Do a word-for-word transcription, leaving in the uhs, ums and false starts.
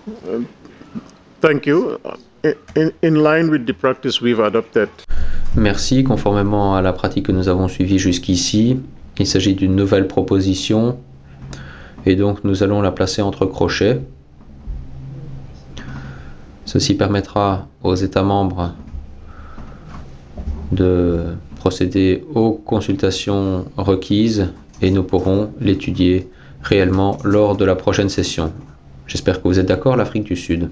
Thank you. In, in line with the practice we've adopted. Merci, conformément à la pratique que nous avons suivie jusqu'ici. Il s'agit d'une nouvelle proposition et donc nous allons la placer entre crochets. Ceci permettra aux États membres de procéder aux consultations requises et nous pourrons l'étudier réellement lors de la prochaine session. J'espère que vous êtes d'accord, l'Afrique du Sud.